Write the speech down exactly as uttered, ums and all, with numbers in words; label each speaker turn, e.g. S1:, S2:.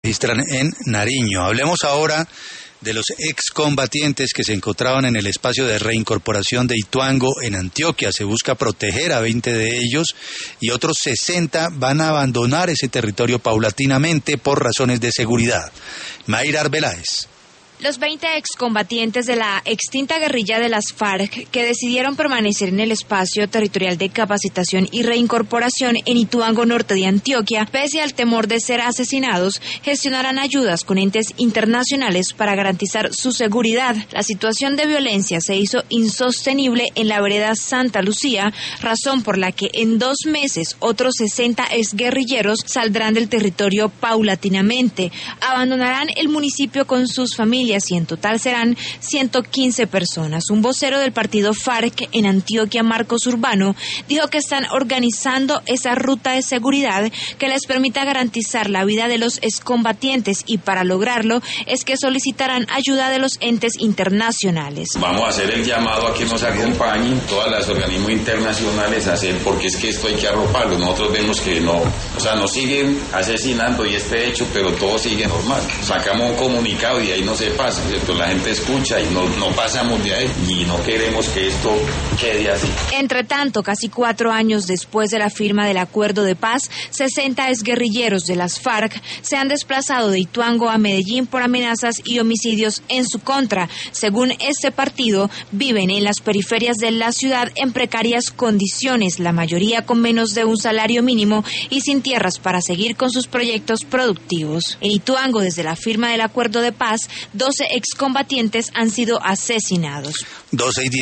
S1: registran en Nariño. Hablemos ahora de los excombatientes que se encontraban en el espacio de reincorporación de Ituango en Antioquia. Se busca proteger a veinte de ellos y otros sesenta van a abandonar ese territorio paulatinamente por razones de seguridad. Mayra Arbeláez.
S2: Los veinte excombatientes de la extinta guerrilla de las FARC que decidieron permanecer en el espacio territorial de capacitación y reincorporación en Ituango Norte de Antioquia, pese al temor de ser asesinados, gestionarán ayudas con entes internacionales para garantizar su seguridad. La situación de violencia se hizo insostenible en la vereda Santa Lucía, razón por la que en dos meses otros sesenta exguerrilleros saldrán del territorio paulatinamente. Abandonarán el municipio con sus familias y en total serán ciento quince personas. Un vocero del partido FARC en Antioquia, Marcos Urbano, dijo que están organizando esa ruta de seguridad que les permita garantizar la vida de los excombatientes y para lograrlo es que solicitarán ayuda de los entes internacionales.
S3: Vamos a hacer el llamado a que nos acompañen todas las organismos internacionales a hacer, porque es que esto hay que arroparlo. Nosotros vemos que no, o sea, nos siguen asesinando y este hecho, pero todo sigue normal. Sacamos un comunicado y ahí no se pasa, ¿cierto? La gente escucha y no, no pasamos de ahí y no queremos que esto quede así.
S2: Entre tanto, casi cuatro años después de la firma del acuerdo de paz, sesenta exguerrilleros de las FARC se han desplazado de Ituango a Medellín por amenazas y homicidios en su contra. Según este partido, viven en las periferias de la ciudad en precarias condiciones, la mayoría con menos de un salario mínimo y sin tierras para seguir con sus proyectos productivos. En Ituango, desde la firma del acuerdo de paz, doce excombatientes han sido asesinados.
S1: doce y